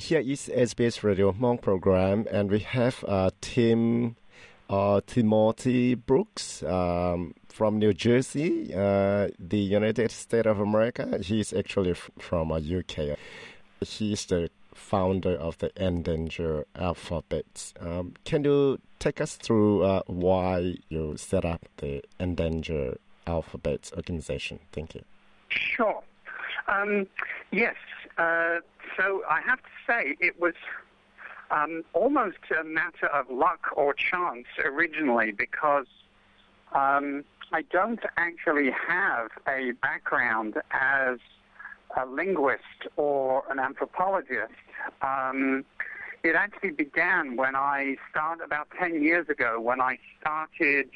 here is SBS Radio Hmong program, and we have Timothy Brooks from New Jersey, the United States of America. He's actually from UK. He's the founder of the Endangered Alphabet. Can you take us through why you set up the Endangered Alphabet organization? Thank you. Sure. Yes. So I have to say it was almost a matter of luck or chance originally, because I don't actually have a background as a linguist or an anthropologist. It actually began when about 10 years ago, when I started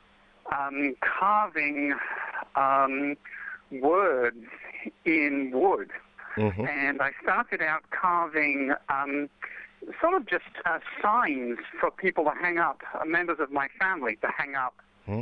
carving words in wood. Mm-hmm. And I started out carving sort of just signs for people to hang up, members of my family to hang up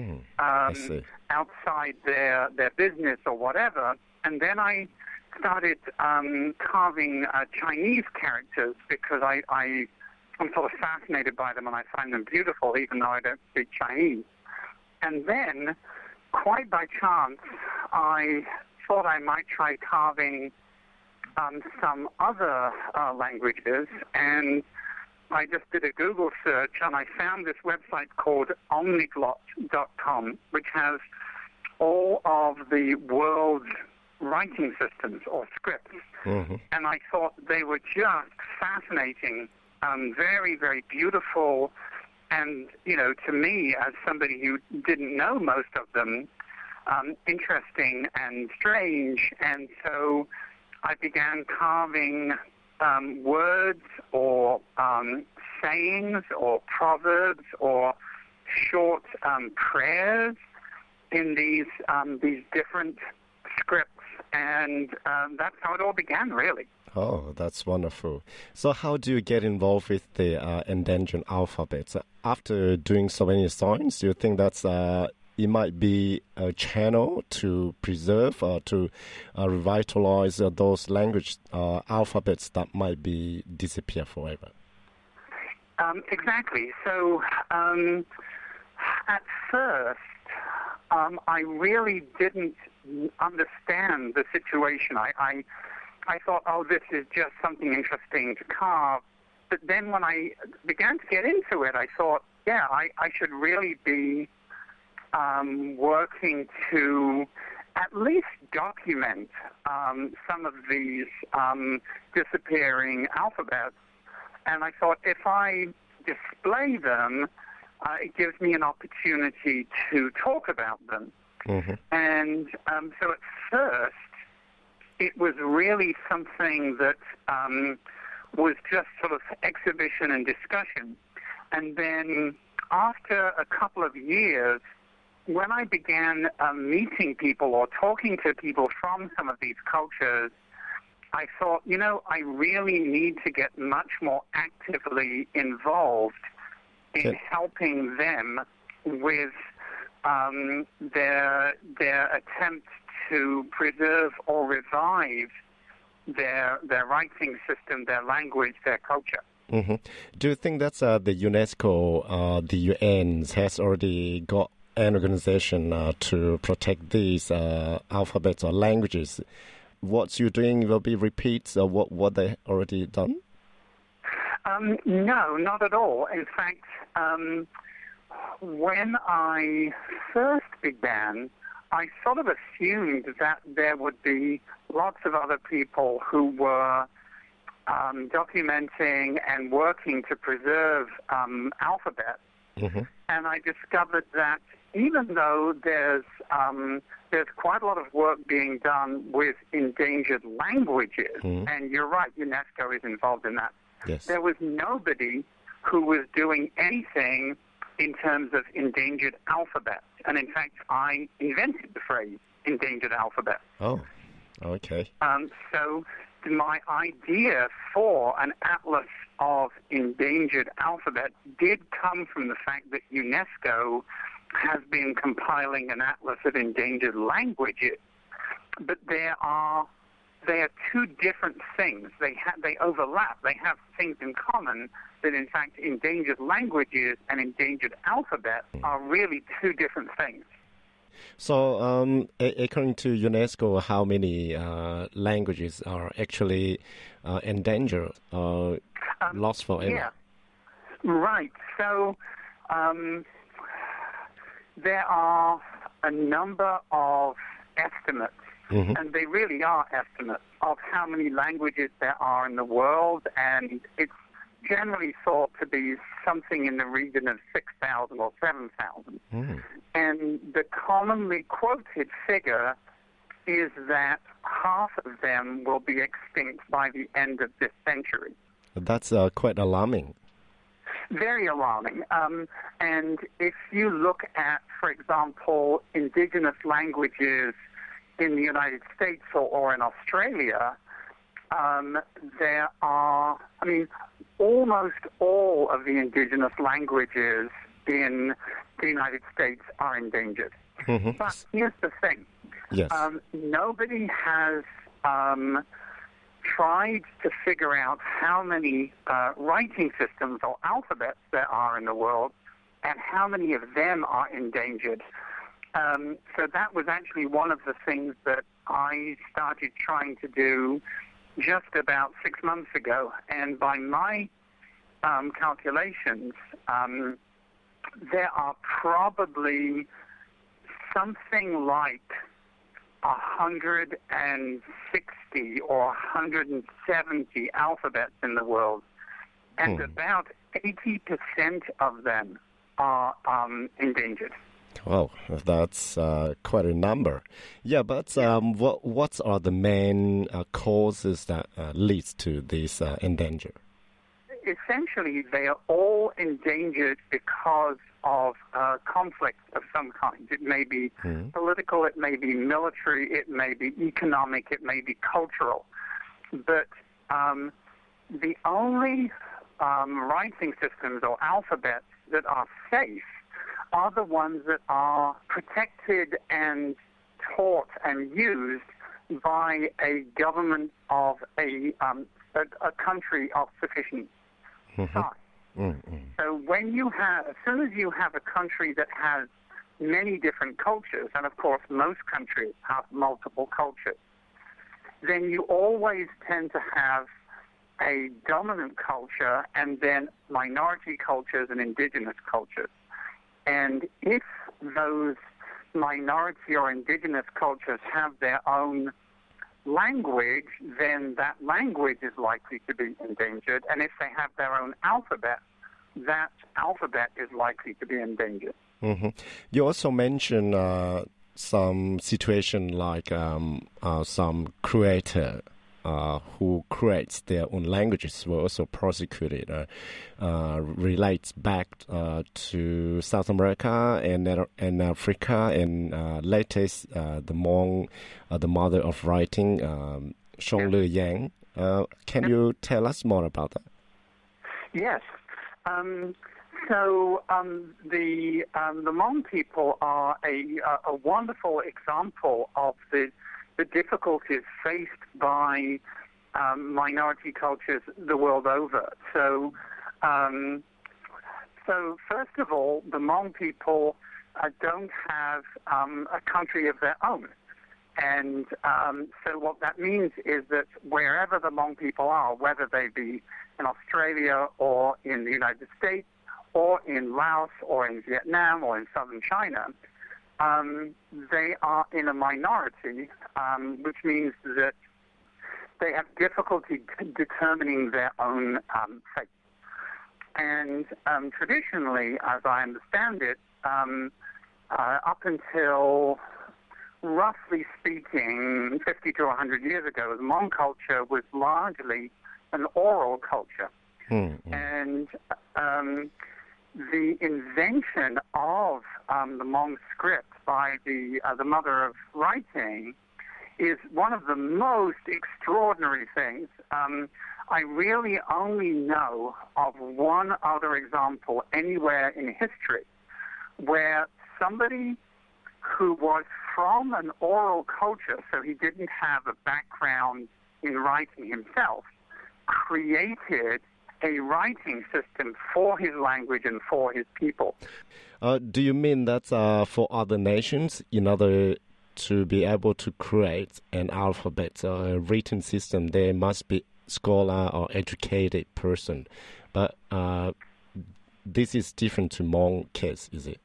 outside their business or whatever. And then I started carving Chinese characters because I'm sort of fascinated by them and I find them beautiful, even though I don't speak Chinese. And then, quite by chance, I thought I might try carving some other languages, and I just did a Google search and I found this website called omniglot.com, which has all of the world's writing systems or scripts. Mm-hmm. And I thought they were just fascinating, very, very beautiful, and, to me, as somebody who didn't know most of them, interesting and strange. And so I began carving words or sayings or proverbs or short prayers in these different scripts, and that's how it all began, really. Oh, that's wonderful. So how do you get involved with the endangered alphabet? After doing so many signs, do you think that's it might be a channel to preserve or to revitalize those language alphabets that might be disappear forever? Exactly. So at first, I really didn't understand the situation. I thought, this is just something interesting to carve. But then when I began to get into it, I thought, I should really be working to at least document some of these disappearing alphabets. And I thought, if I display them, it gives me an opportunity to talk about them. Mm-hmm. And so at first, it was really something that was just sort of exhibition and discussion. And then after a couple of years, when I began meeting people or talking to people from some of these cultures, I thought, I really need to get much more actively involved in helping them with their attempt to preserve or revive their writing system, their language, their culture. Mm-hmm. Do you think that's the UNESCO, the UN has already got an organization to protect these alphabets or languages? What you're doing will be repeats of what they already done? No, not at all. In fact, when I first began, I sort of assumed that there would be lots of other people who were documenting and working to preserve alphabets. Mm-hmm. And I discovered that even though there's quite a lot of work being done with endangered languages, and you're right, UNESCO is involved in that, yes, there was nobody who was doing anything in terms of endangered alphabets. And in fact, I invented the phrase endangered alphabet. Oh, okay. So my idea for an atlas of endangered alphabet did come from the fact that UNESCO has been compiling an atlas of endangered languages. But there are they are two different things. They overlap. They have things in common that, in fact, endangered languages and endangered alphabets are really two different things. So, according to UNESCO, how many languages are actually endangered or lost forever? Yeah, right. So there are a number of estimates, and they really are estimates of how many languages there are in the world, and it's generally thought to be something in the region of 6,000 or 7,000. And the commonly quoted figure is that half of them will be extinct by the end of this century. That's quite alarming. Very alarming. And if you look at, for example, indigenous languages in the United States or in Australia, there are, almost all of the indigenous languages in the United States are endangered. But here's the thing. Yes. Nobody has tried to figure out how many writing systems or alphabets there are in the world and how many of them are endangered. So that was actually one of the things that I started trying to do just about 6 months ago. And by my calculations, there are probably something like 160 or 170 alphabets in the world, and about 80% of them are endangered. Wow, that's quite a number. Yeah, but what are the main causes that leads to this endanger? Essentially, they are all endangered because of conflict of some kind. It may be political, it may be military, it may be economic, it may be cultural. But the only writing systems or alphabets that are safe are the ones that are protected and taught and used by a government of a country of sufficient size. So as soon as you have a country that has many different cultures, and of course most countries have multiple cultures, then you always tend to have a dominant culture and then minority cultures and indigenous cultures. And if those minority or indigenous cultures have their own language, then that language is likely to be endangered. And if they have their own alphabet, that alphabet is likely to be endangered. You also mentioned some situation like some creator who creates their own languages were also prosecuted. Relates back to South America and Africa, and latest the Hmong, the mother of writing, Shongle Yang. Can you tell us more about that? Yes. So the Hmong people are a wonderful example of the difficulties faced by minority cultures the world over. So first of all, the Hmong people don't have a country of their own. And so what that means is that wherever the Hmong people are, whether they be in Australia or in the United States or in Laos or in Vietnam or in southern China, they are in a minority, which means that they have difficulty determining their own fate. And traditionally, as I understand it, up until roughly speaking 50 to 100 years ago, the Hmong culture was largely an oral culture. And the invention of the Hmong script by the mother of writing is one of the most extraordinary things. I really only know of one other example anywhere in history where somebody who was from an oral culture, so he didn't have a background in writing himself, created a writing system for his language and for his people. Do you mean that for other nations, in order to be able to create an alphabet or a written system, there must be scholar or educated person? But this is different to Hmong case, is it?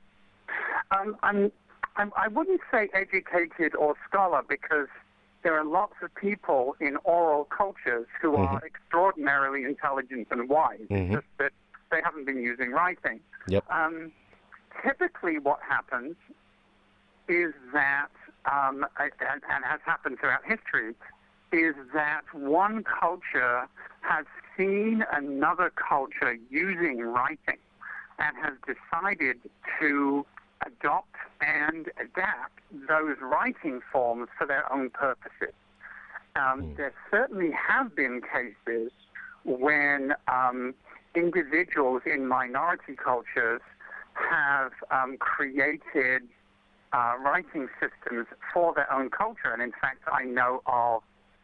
I wouldn't say educated or scholar, because there are lots of people in oral cultures who are extraordinarily intelligent and wise. It's just that they haven't been using writing. Yep. Typically what happens is that, and has happened throughout history, is that one culture has seen another culture using writing and has decided to adopt and adapt those writing forms for their own purposes. There certainly have been cases when individuals in minority cultures have created writing systems for their own culture. And in fact, I know of,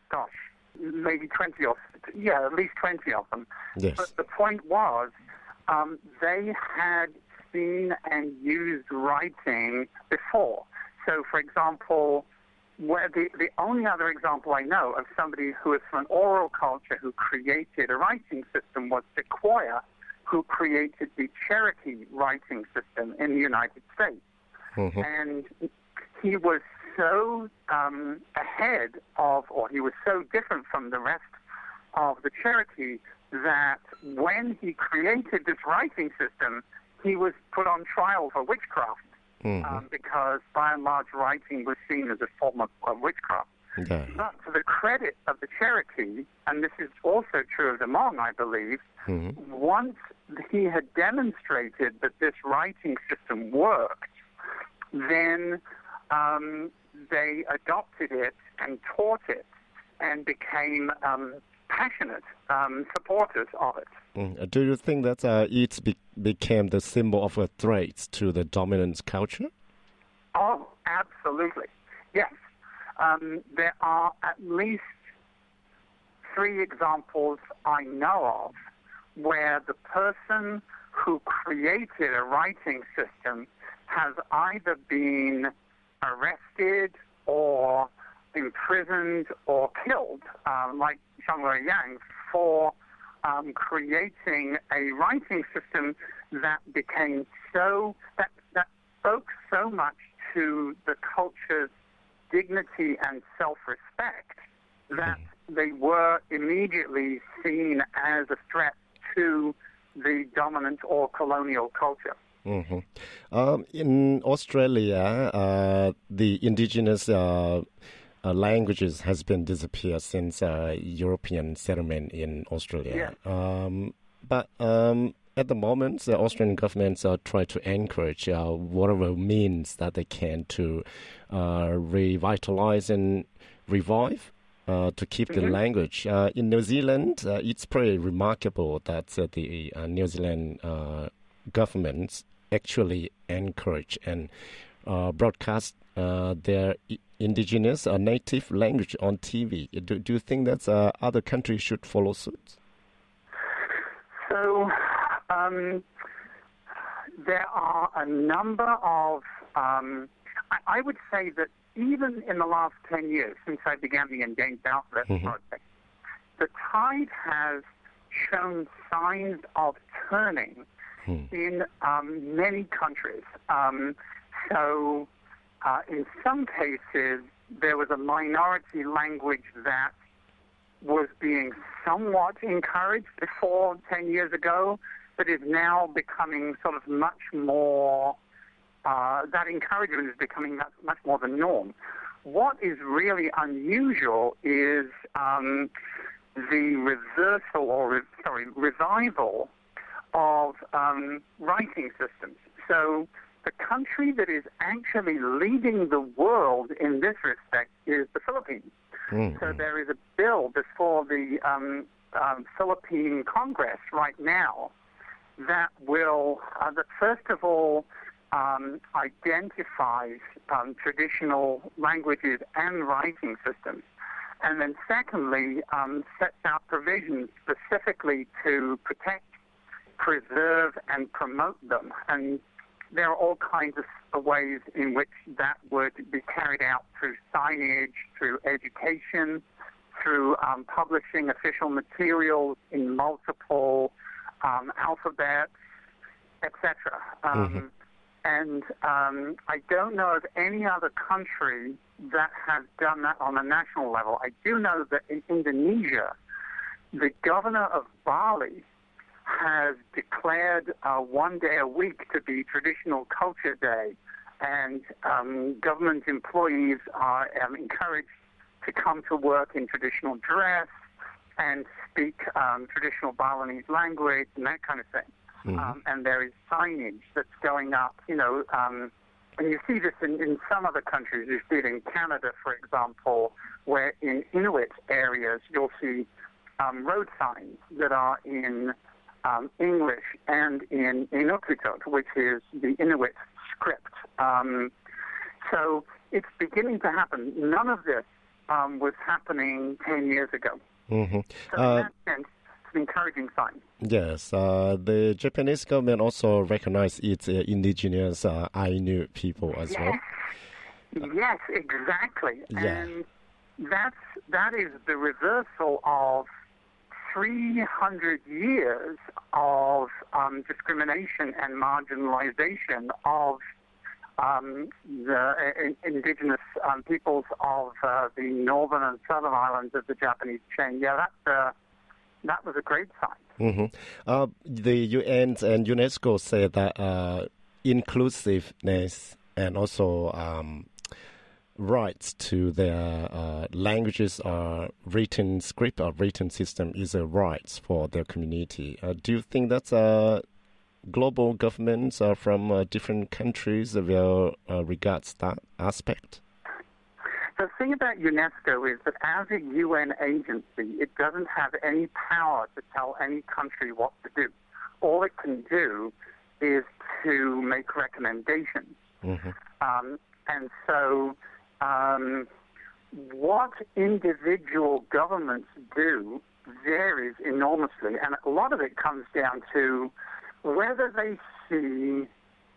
maybe 20 or, at least 20 of them. Yes. But the point was, they had seen and used writing before. So, for example, where the only other example I know of somebody who is from an oral culture who created a writing system was Sequoyah, who created the Cherokee writing system in the United States. And he was so ahead of, or he was so different from the rest of the Cherokee, that when he created this writing system, he was put on trial for witchcraft, because by and large writing was seen as a form of witchcraft. Okay. But to the credit of the Cherokee, and this is also true of the Hmong, I believe, once he had demonstrated that this writing system worked, then they adopted it and taught it and became passionate supporters of it. Do you think that it became the symbol of a threat to the dominant culture? Oh, absolutely. Yes. There are at least 3 examples I know of where the person who created a writing system has either been arrested or imprisoned or killed, like Shanglue Yang, for creating a writing system that became that spoke so much to the culture's dignity and self-respect that they were immediately seen as a threat to the dominant or colonial culture. In Australia, the indigenous languages has been disappeared since European settlement in Australia. But at the moment, the Australian governments are trying to encourage whatever means that they can to revitalize and revive to keep the language. In New Zealand, it's pretty remarkable that the New Zealand governments actually encourage and broadcast their indigenous or native language on TV. Do you think that other countries should follow suit? So there are a number of, I would say that even in the last 10 years since I began the Engaged Outlet project, the tide has shown signs of turning in many countries. So in some cases, there was a minority language that was being somewhat encouraged before 10 years ago, but is now becoming sort of much more, that encouragement is becoming much more the norm. What is really unusual is the revival of writing systems. So the country that is actually leading the world in this respect is the Philippines. So there is a bill before the Philippine Congress right now that will, that first of all, identifies traditional languages and writing systems, And then secondly, sets out provisions specifically to protect, preserve, and promote them. And there are all kinds of ways in which that would be carried out through signage, through education, through publishing official materials in multiple alphabets, etc. And I don't know of any other country that has done that on a national level. I do know that in Indonesia, the governor of Bali has declared 1 day a week to be Traditional Culture Day, and government employees are encouraged to come to work in traditional dress and speak traditional Balinese language and that kind of thing. And there is signage that's going up, and you see this in some other countries. You see it in Canada, for example, where in Inuit areas you'll see road signs that are in English and in Inuktitut, which is the Inuit script. So it's beginning to happen. None of this was happening 10 years ago. So in that sense, it's an encouraging sign. Yes, the Japanese government also recognized its indigenous Ainu people as well. Yes, exactly. Yeah. And that is the reversal of 300 years of discrimination and marginalization of the indigenous peoples of the northern and southern islands of the Japanese chain. Yeah, that was a great sign. The UN and UNESCO say that inclusiveness and also rights to their languages or written script or written system is a right for their community. Do you think that's global governments from different countries will regards that aspect? The thing about UNESCO is that as a UN agency, it doesn't have any power to tell any country what to do. All it can do is to make recommendations. And so what individual governments do varies enormously, and a lot of it comes down to whether they see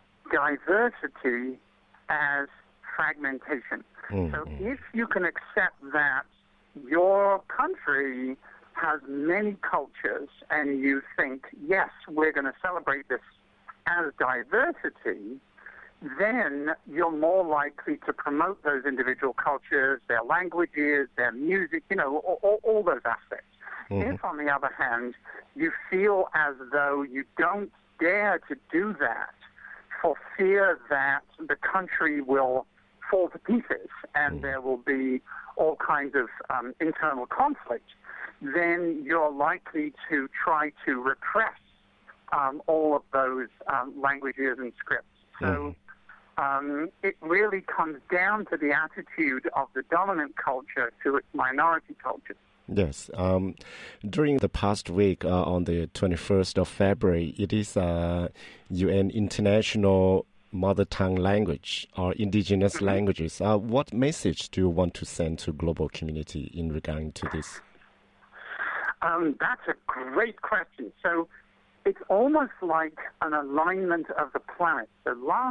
diversity as fragmentation. So if you can accept that your country has many cultures and you think, yes, we're going to celebrate this as diversity, then you're more likely to promote those individual cultures, their languages, their music, all those aspects. If, on the other hand, you feel as though you don't dare to do that for fear that the country will fall to pieces and there will be all kinds of internal conflict, then you're likely to try to repress all of those languages and scripts. So it really comes down to the attitude of the dominant culture to its minority culture. Yes. During the past week, on the 21st of February, it is UN International Mother Tongue Language or Indigenous Languages. What message do you want to send to global community in regard to this? That's a great question. So it's almost like an alignment of the planet. So last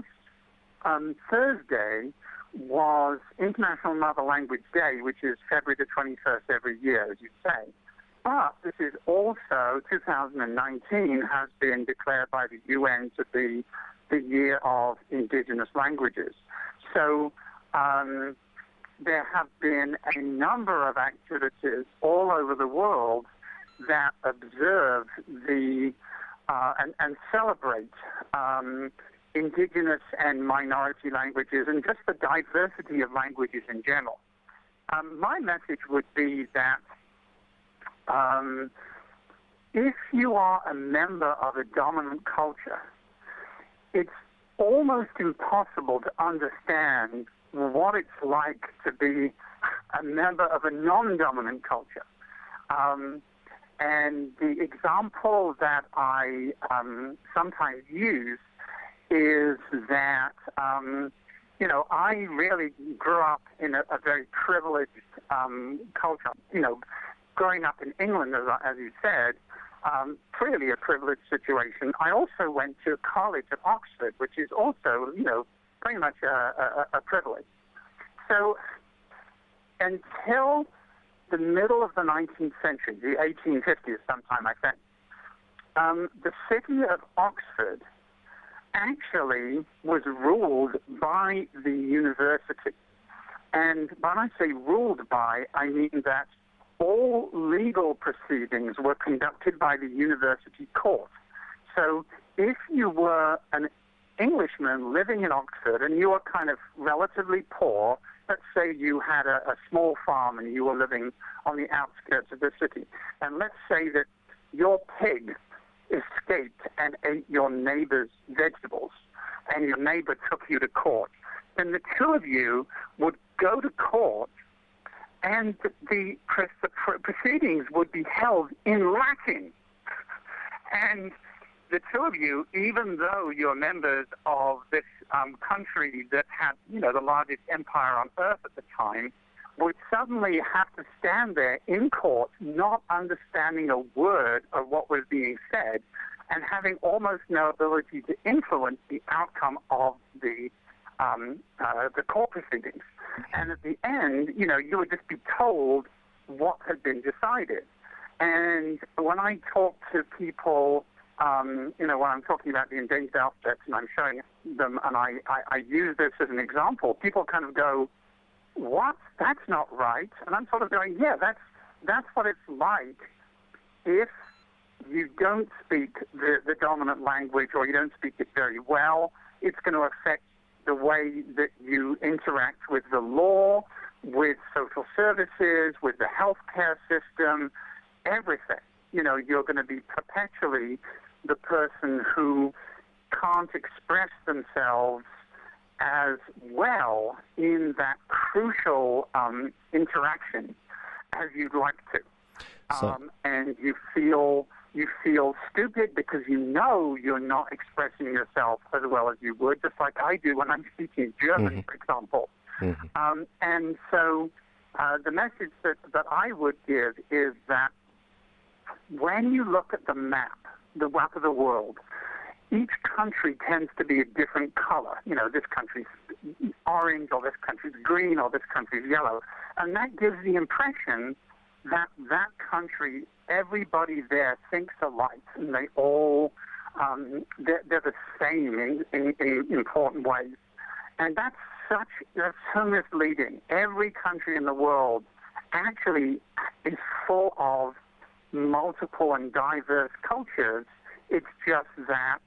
Thursday was International Mother Language Day, which is February the 21st every year, as you say. But this is also, 2019 has been declared by the UN to be the year of indigenous languages. So there have been a number of activities all over the world that observe the and celebrate indigenous and minority languages and just the diversity of languages in general. My message would be that if you are a member of a dominant culture, it's almost impossible to understand what it's like to be a member of a non-dominant culture. And the example that I sometimes use is that I really grew up in a very privileged culture. Growing up in England, as you said, clearly a privileged situation. I also went to college at Oxford, which is also, pretty much a privilege. So until the middle of the 19th century, the 1850s sometime, I think, the city of Oxford actually was ruled by the university. And when I say ruled by, I mean that all legal proceedings were conducted by the university court. So if you were an Englishman living in Oxford and you were kind of relatively poor, let's say you had a small farm and you were living on the outskirts of the city, and let's say that your pig escaped and ate your neighbor's vegetables, and your neighbor took you to court, then the two of you would go to court, and the proceedings would be held in Latin. And the two of you, even though you're members of this country that had, the largest empire on earth at the time, would suddenly have to stand there in court, not understanding a word of what was being said, and having almost no ability to influence the outcome of the court proceedings. And at the end, you would just be told what had been decided. And when I talk to people, when I'm talking about the endangered aspects and I'm showing them, and I use this as an example, people kind of go, "What? That's not right." And I'm sort of going, "Yeah, that's what it's like if you don't speak the dominant language, or you don't speak it very well. It's going to affect the way that you interact with the law, with social services, with the healthcare system, everything. You're going to be perpetually the person who can't express themselves as well in that crucial interaction as you'd like to. And you feel stupid because you're not expressing yourself as well as you would, just like I do when I'm speaking German, for example. And so the message that I would give is that when you look at the map of the world, each country tends to be a different color. This country's orange, or this country's green, or this country's yellow. And that gives the impression that country, everybody there thinks alike, and they all, they're the same in important ways. And that's so misleading. Every country in the world actually is full of multiple and diverse cultures. It's just that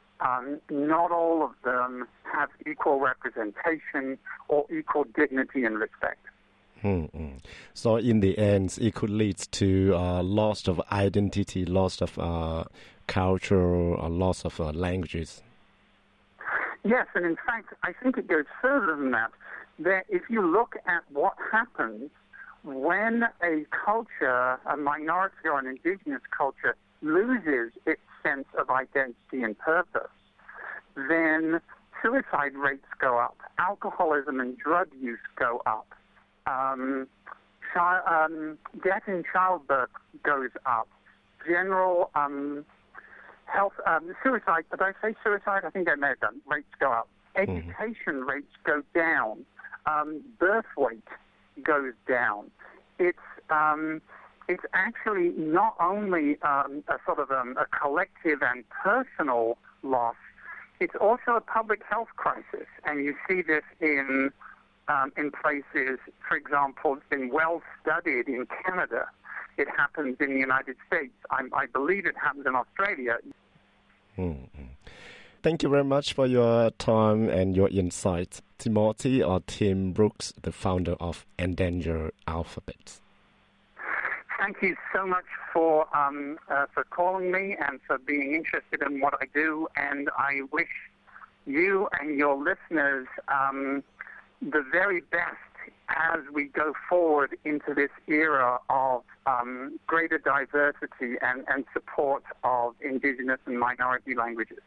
not all of them have equal representation or equal dignity and respect. So in the end, it could lead to loss of identity, loss of culture, or loss of languages. Yes, and in fact, I think it goes further than that. That if you look at what happens when a culture, a minority or an indigenous culture, loses its sense of identity and purpose, then suicide rates go up, alcoholism and drug use go up, death in childbirth goes up, general health, suicide, did I say suicide? I think I may have done. Rates go up. Education rates go down. Birth weight goes down. It's actually not only a sort of a collective and personal loss, it's also a public health crisis. And you see this in places, for example, it's been well studied in Canada. It happens in the United States. I believe it happens in Australia. Thank you very much for your time and your insights, Timothy or Tim Brooks, the founder of Endangered Alphabets. Thank you so much for calling me and for being interested in what I do. And I wish you and your listeners the very best as we go forward into this era of greater diversity and support of indigenous and minority languages.